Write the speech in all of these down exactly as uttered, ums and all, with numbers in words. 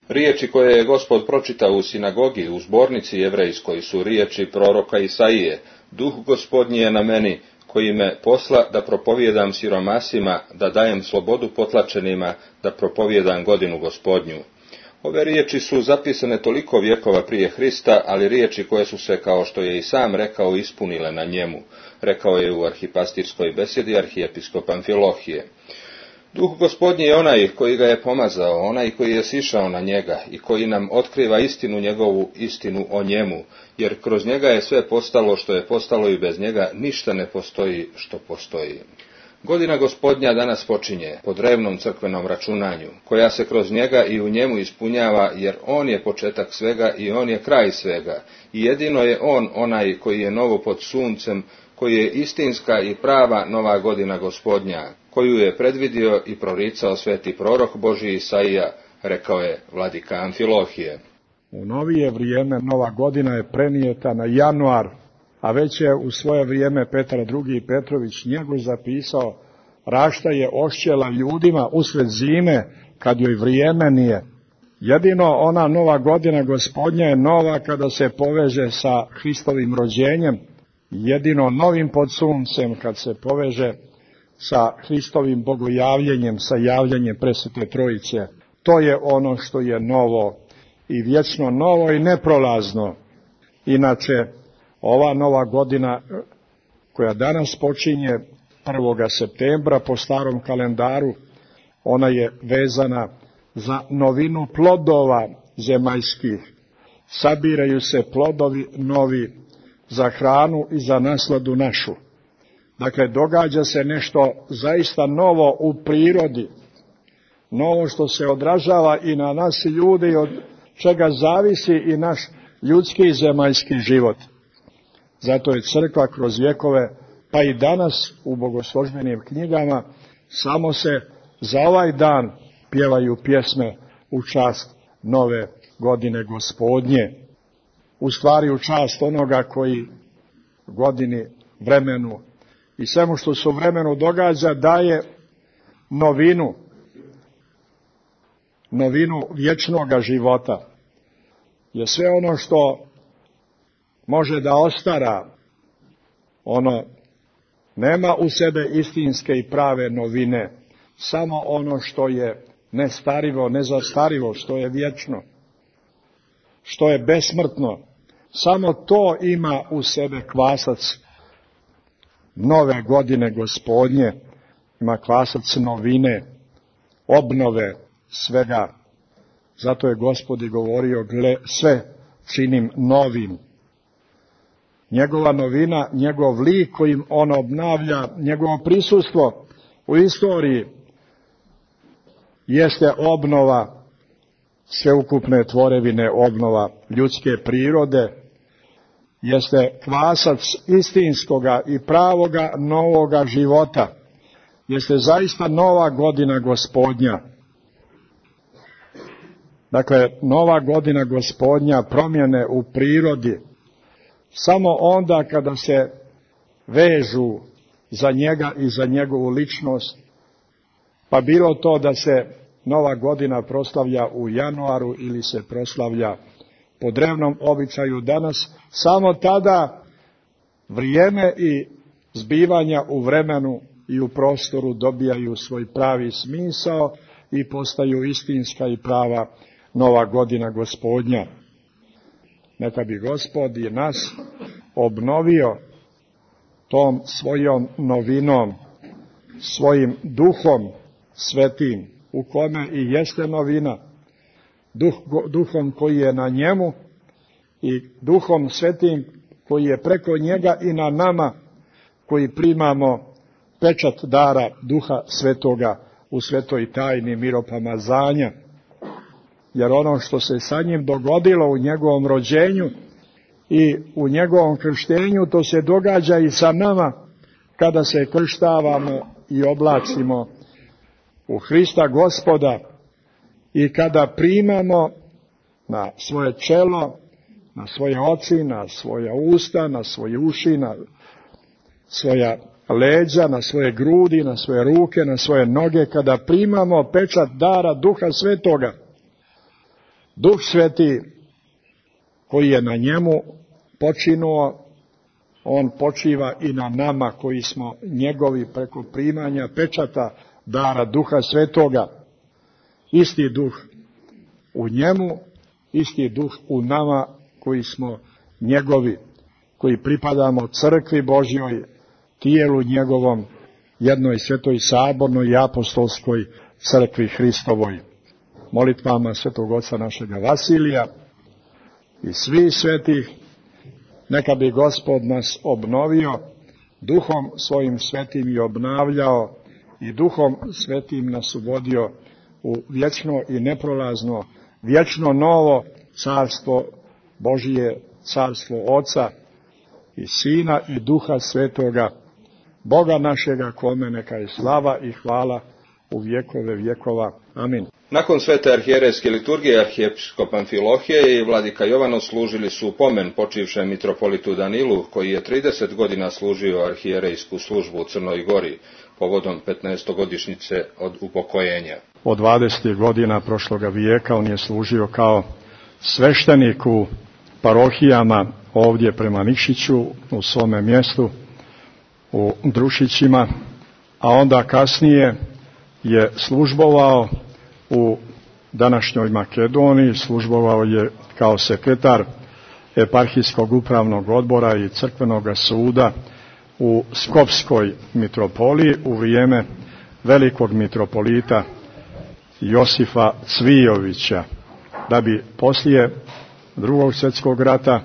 Riječi koje je Gospod pročitao u sinagogi, u zbornici jevrejskoj, su riječi proroka Isaije: Duh Gospodnji je na meni, koji me posla da propovijedam siromasima, da dajem slobodu potlačenima, da propovijedam godinu Gospodnju. Ove riječi su zapisane toliko vjekova prije Hrista, ali riječi koje su se, kao što je i sam rekao, ispunile na njemu. Rekao je u arhipastirskoj besjedi arhijepiskop Amfilohije. Duh Gospodnji je onaj koji ga je pomazao, onaj koji je sišao na njega i koji nam otkriva istinu njegovu, istinu o njemu, jer kroz njega je sve postalo što je postalo i bez njega ništa ne postoji što postoji. Godina Gospodnja danas počinje po drevnom crkvenom računanju, koja se kroz njega i u njemu ispunjava, jer on je početak svega i on je kraj svega, i jedino je on onaj koji je novo pod suncem, koji je istinska i prava nova godina Gospodnja, koju je predvidio i proricao sveti prorok Božji Isaija, rekao je vladika Amfilohije. U novije vrijeme nova godina je prenijeta na januar, a već je u svoje vrijeme Petar drugi Petrović Njegoš zapisao: rašta je ošćela ljudima usred zime, kad joj vrijeme nije. Jedino ona nova godina Gospodnja je nova kada se poveže sa Hristovim rođenjem, jedino novim pod suncem kad se poveže sa Hristovim bogojavljenjem, sa javljanjem Presvete Trojice. To je ono što je novo i vječno novo i neprolazno. Inače, ova nova godina koja danas počinje prvog septembra po starom kalendaru, ona je vezana za novinu plodova zemaljskih. Sabiraju se plodovi novi za hranu i za nasladu našu. Dakle, događa se nešto zaista novo u prirodi, novo što se odražava i na nas ljude i od čega zavisi i naš ljudski i zemaljski život. Zato je crkva kroz vjekove, pa i danas u bogoslužbenim knjigama, samo se za ovaj dan pjevaju pjesme u čast nove godine Gospodnje. U stvari u čast onoga koji godini, vremenu i svemu što se u vremenu događa daje novinu, novinu vječnoga života. Jer sve ono što može da ostara, ono nema u sebe istinske i prave novine, samo ono što je nestarivo, nezastarivo, što je vječno, što je besmrtno, samo to ima u sebe kvasac nove godine Gospodnje, ima kvasac novine, obnove svega. Zato je Gospod i govorio: gle, sve činim novim. Njegova novina, njegov lik kojim on obnavlja, njegovo prisustvo u istoriji jeste obnova sveukupne tvorevine, obnova ljudske prirode, jeste kvasac istinskoga i pravoga novoga života, jeste zaista nova godina Gospodnja. Dakle, nova godina Gospodnja, promjene u prirodi, samo onda kada se vežu za njega i za njegovu ličnost, pa bilo to da se nova godina proslavlja u januaru ili se proslavlja po drevnom običaju danas, samo tada vrijeme i zbivanja u vremenu i u prostoru dobijaju svoj pravi smisao i postaju istinska i prava nova godina Gospodnja. Neka bi Gospod i nas obnovio tom svojom novinom, svojim duhom svetim, u kome i jeste novina, duh, duhom koji je na njemu i duhom svetim koji je preko njega i na nama, koji primamo pečat dara duha svetoga u svetoj tajni miropomazanja. Jer ono što se sa njim dogodilo u njegovom rođenju i u njegovom krštenju, to se događa i sa nama kada se krštavamo i oblačimo u Hrista Gospoda i kada primamo na svoje čelo, na svoje oči, na svoja usta, na svoje uši, na svoja leđa, na svoje grudi, na svoje ruke, na svoje noge, kada primamo pečat dara Duha Svetoga. Duh Sveti koji je na njemu počinuo, on počiva i na nama koji smo njegovi preko primanja pečata dara Duha Svetoga. Isti duh u njemu, isti duh u nama koji smo njegovi, koji pripadamo crkvi Božjoj, tijelu njegovom, jednoj svetoj sabornoj i apostolskoj crkvi Hristovoj. Molitvama svetog oca našega Vasilija i svih svetih, neka bi Gospod nas obnovio, duhom svojim svetim i obnavljao i duhom svetim nas uvodio u vječno i neprolazno, vječno novo carstvo Božije, carstvo Oca i Sina i Duha Svetoga, Boga našega, kome neka je slava i hvala u vjekove vjekova. Amin. Nakon svete arhijerejske liturgije arhijepiskop Amfilohije i vladika Jovanov služili su pomen počivšem mitropolitu Danilu, koji je trideset godina služio arhijerejsku službu u Crnoj Gori, povodom petnaestogodišnjice od upokojenja. Od dvadeset godina prošloga vijeka on je služio kao sveštenik u parohijama ovdje prema Nikšiću, u svome mjestu, u Drušićima, a onda kasnije je službovao u današnjoj Makedoniji, službovao je kao sekretar eparhijskog upravnog odbora i crkvenog suda u Skopskoj mitropoliji u vrijeme velikog mitropolita Josifa Cvijovića, da bi poslije Drugog svjetskog rata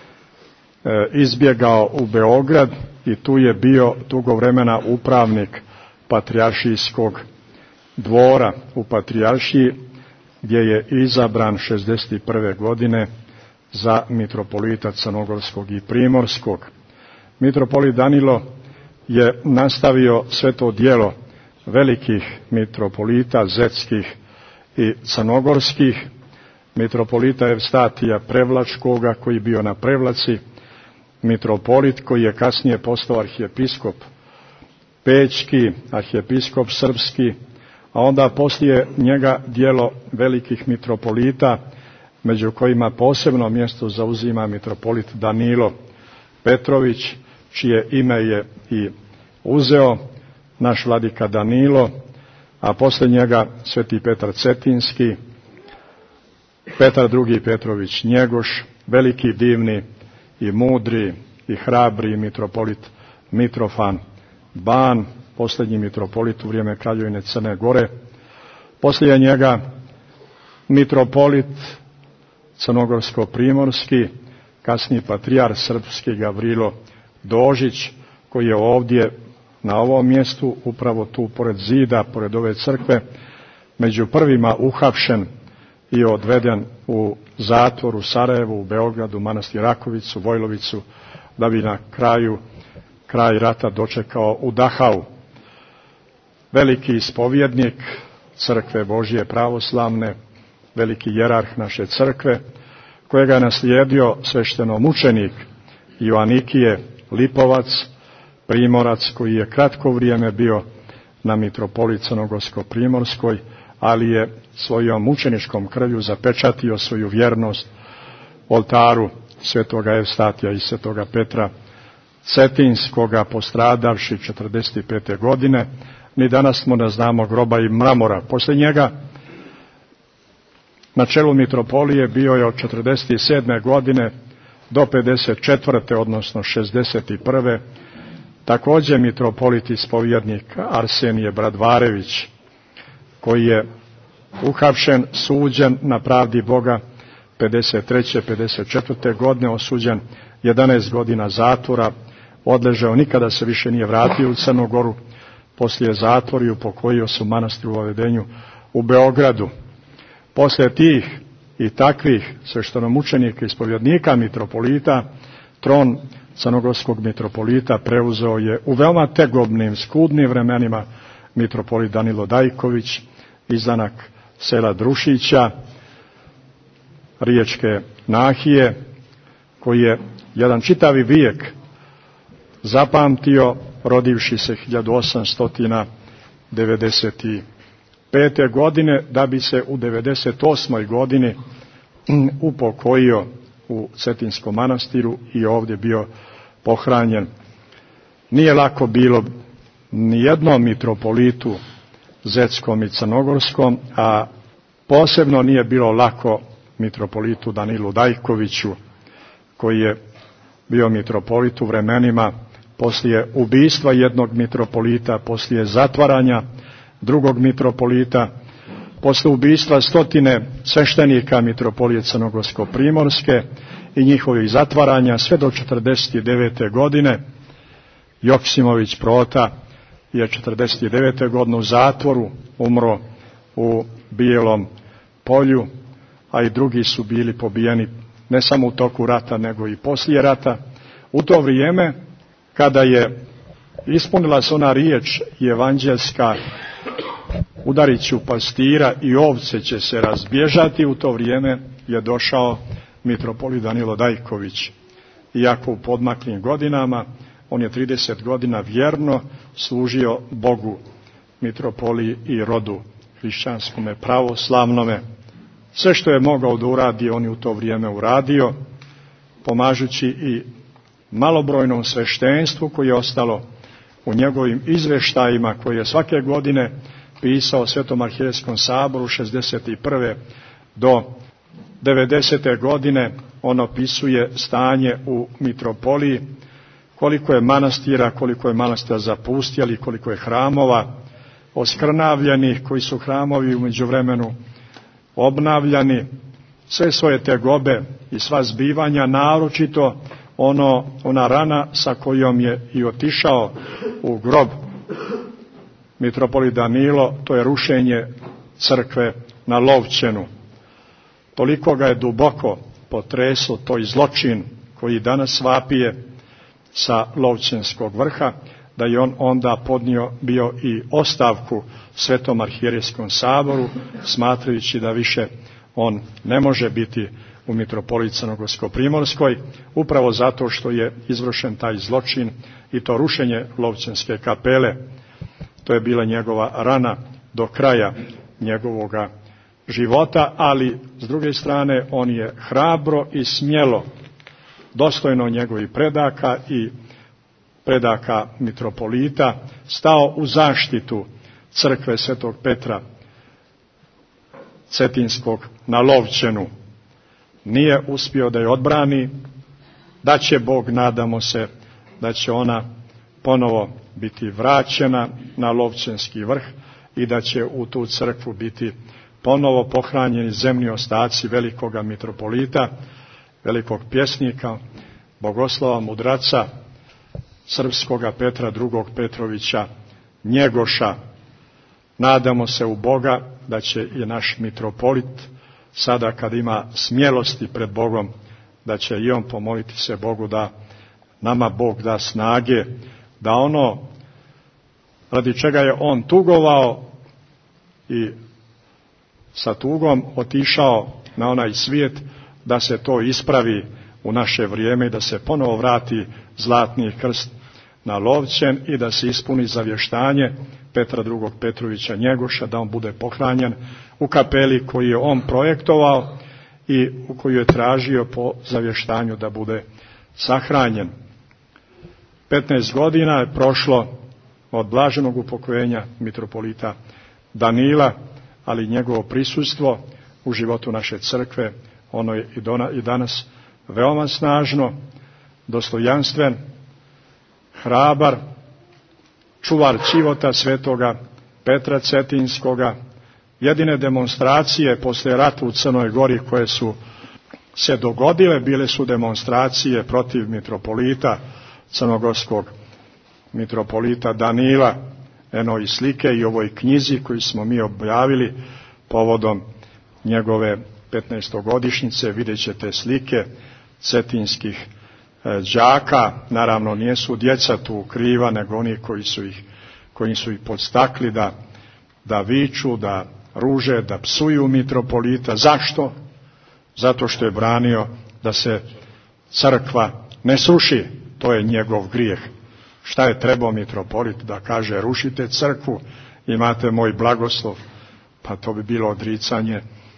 e, izbjegao u Beograd i tu je bio dugo vremena upravnik patrijaršijskog dvora u Patrijaršiji, gdje je izabran šezdeset prve godine za mitropolita Crnogorskog i Primorskog. Mitropolit Danilo je nastavio sve to djelo velikih mitropolita zetskih i crnogorskih, mitropolita Evstatija Prevlačkoga, koji je bio na Prevlaci, mitropolit koji je kasnije postao arhijepiskop Pećki, arhijepiskop Srpski, a onda poslije njega djelo velikih mitropolita, među kojima posebno mjesto zauzima mitropolit Danilo Petrović, čije ime je i uzeo naš vladika Danilo, a poslije njega sveti Petar Cetinski, Petar drugi Petrović Njegoš, veliki, divni i mudri i hrabri mitropolit Mitrofan Ban, posljednji mitropolit u vrijeme Kraljevine Crne Gore. Poslije njega mitropolit Crnogorsko-Primorski, kasniji patrijar srpski Gavrilo Dožić, koji je ovdje na ovom mjestu, upravo tu pored zida, pored ove crkve, među prvima uhapšen i odveden u zatvor u Sarajevu, u Beogradu, manastir Rakovicu, Vojlovicu, da bi na kraju kraj rata dočekao u Dachau. Veliki ispovjednik crkve Božje pravoslavne, veliki jerarh naše crkve, kojega je naslijedio sveštenomučenik Joanikije Lipovac, Primorac, koji je kratko vrijeme bio na mitropolit Crnogorsko-Primorskoj, ali je svojom mučeničkom krvlju zapečatio svoju vjernost oltaru svetoga Evstatija i svetoga Petra Cetinskoga, postradavši četrdeset pete godine. Ni danas smo ne znamo groba i mramora. Poslije njega na čelu mitropolije bio je od četrdeset sedme godine do pedeset četvrte odnosno šezdeset prve također mitropolit ispovjednik Arsenije Bradvarević, koji je uhapšen, suđen na pravdi Boga pedeset treće pedeset četvrte godine, osuđen jedanaest godina zatvora, odležao, nikada se više nije vratio u Crnu Goru, poslije zatvor i upokojio se u manastiru u Vavedenju u Beogradu. Poslije tih i takvih sveštenomučenika ispovjednika mitropolita, tron crnogorskog mitropolita preuzeo je u veoma tegobnim, skudnim vremenima mitropolit Danilo Dajković, izdanak sela Drušića, Riječke nahije, koji je jedan čitavi vijek zapamtio, rodivši se hiljadu osamsto devedeset pete godine, da bi se u devedeset osmoj godini upokojio u Cetinskom manastiru i ovdje bio pohranjen. Nije lako bilo nijednom mitropolitu zetskom i crnogorskom, a posebno nije bilo lako mitropolitu Danilu Dajkoviću, koji je bio mitropolit u vremenima poslije ubistva jednog mitropolita, poslije zatvaranja drugog mitropolita, poslije ubistva stotine sveštenika mitropolije Crnogorsko-primorske i njihovih zatvaranja sve do četrdeset devete godine. Joksimović Prota je četrdeset devete godine u zatvoru umro u Bijelom polju, a i drugi su bili pobijeni ne samo u toku rata, nego i poslije rata. U to vrijeme, kada je ispunila se ona riječ evanđelska, udarit ću pastira i ovce će se razbježati, u to vrijeme je došao mitropolit Danilo Dajković. Iako u podmaklim godinama, on je trideset godina vjerno služio Bogu, mitropoliji i rodu hrišćanskome, pravoslavnome. Sve što je mogao da uradi, on je u to vrijeme uradio, pomažući i malobrojnom sveštenstvu koje je ostalo u njegovim izveštajima koje je svake godine pisao Svetom arhijejskom saboru šezdeset prve do devedesete godine. On opisuje stanje u mitropoliji, koliko je manastira, koliko je manastira zapustjeli, koliko je hramova oskrnavljenih, koji su hramovi u međuvremenu obnavljani, sve svoje tegobe i sva zbivanja, naročito ono, ona rana sa kojom je i otišao u grob mitropolit Danilo, to je rušenje crkve na Lovćenu. Toliko ga je duboko potreslo toj zločin koji danas vapije sa Lovćenskog vrha, da je on onda podnio bio i ostavku Svetom arhijejskom saboru, smatrajući da više on ne može biti u mitropoliji Crnogorsko-primorskoj, upravo zato što je izvršen taj zločin i to rušenje Lovćenske kapele. To je bila njegova rana do kraja njegovoga života, ali s druge strane on je hrabro i smjelo, dostojno njegovih predaka i predaka mitropolita, stao u zaštitu crkve Svetog Petra Cetinskog na Lovćenu. Nije uspio da je odbrani, da će Bog, nadamo se, da će ona ponovo biti vraćena na Lovćenski vrh i da će u tu crkvu biti ponovo pohranjeni zemni ostaci velikoga mitropolita, velikog pjesnika, bogoslova, mudraca, srpskoga Petra drugog Petrovića Njegoša. Nadamo se u Boga da će i naš mitropolit, sada kad ima smjelosti pred Bogom, da će i on pomoliti se Bogu da nama Bog da snage, da ono radi čega je on tugovao i sa tugom otišao na onaj svijet, da se to ispravi u naše vrijeme i da se ponovo vrati zlatni krst na Lovćen i da se ispuni zavještanje Petra drugog Petrovića Njegoša, da on bude pohranjen u kapeli koju je on projektovao i u koju je tražio po zavještanju da bude sahranjen. petnaest godina je prošlo od blaženog upokojenja mitropolita Danila, ali njegovo prisustvo u životu naše crkve, ono je i danas veoma snažno, dostojanstven, hrabar, čuvar ćivota svetoga Petra Cetinskoga. Jedine demonstracije poslije rata u Crnoj Gori koje su se dogodile, bile su demonstracije protiv mitropolita, crnogorskog mitropolita Danila. Eno i slike i ovoj knjizi koju smo mi objavili povodom njegove petnaestogodišnjice, vidjet ćete slike cetinskih đaka. Naravno nijesu djeca tu kriva, nego oni koji su ih, koji su ih podstakli da, da viču, da ruže, da psuju mitropolita. Zašto? Zato što je branio da se crkva ne sruši. To je njegov grijeh. Šta je trebao mitropolit da kaže rušite crkvu, imate moj blagoslov? Pa to bi bilo odricanje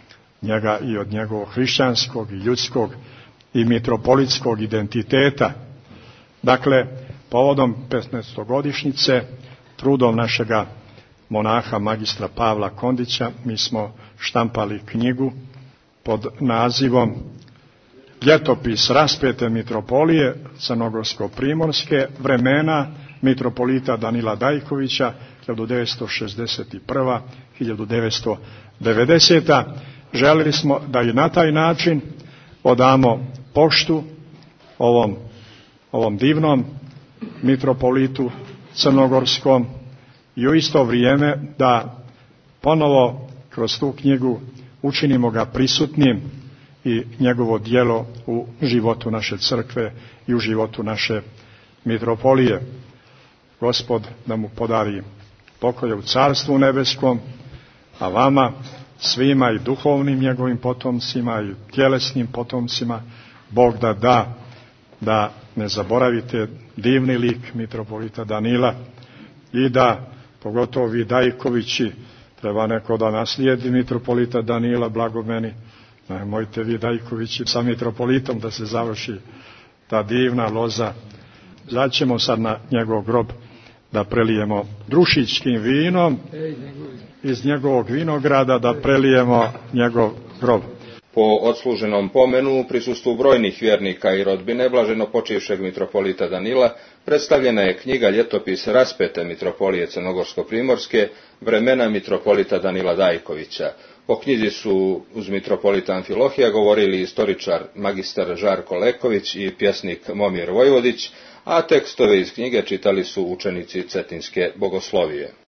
njega i od njegovog hrišćanskog i ljudskog i mitropolitskog identiteta. Dakle, povodom petnaestogodišnjice trudom našega monaha magistra Pavla Kondića mi smo štampali knjigu pod nazivom Ljetopis raspete mitropolije Crnogorsko-primorske, vremena mitropolita Danila Dajkovića hiljadu devetsto šezdeset prva do hiljadu devetsto devedeseta. Želili smo da i na taj način odamo poštu ovom, ovom divnom mitropolitu crnogorskom i u isto vrijeme da ponovo kroz tu knjigu učinimo ga prisutnim i njegovo djelo u životu naše crkve i u životu naše mitropolije. Gospod da mu podari pokoje u Carstvu nebeskom, a vama svima i duhovnim njegovim potomcima i tjelesnim potomcima Bog da da da ne zaboravite divni lik mitropolita Danila i da pogotovo vi Dajkovići, treba neko da naslijedi mitropolita Danila, blago meni, nemojte vi Dajkovići sa mitropolitom da se završi ta divna loza. Zaćemo sad na njegov grob da prelijemo drušičkim vinom, iz njegovog vinograda da prelijemo njegov grob. Po odsluženom pomenu u prisustvu brojnih vjernika i rodbine blaženo počivšeg mitropolita Danila predstavljena je knjiga Ljetopis raspete mitropolije Crnogorsko-primorske, vremena mitropolita Danila Dajkovića. O knjizi su uz mitropolita Amfilohija govorili istoričar magistar Žarko Leković i pjesnik Momir Vojvodić, a tekstove iz knjige čitali su učenici Cetinske bogoslovije.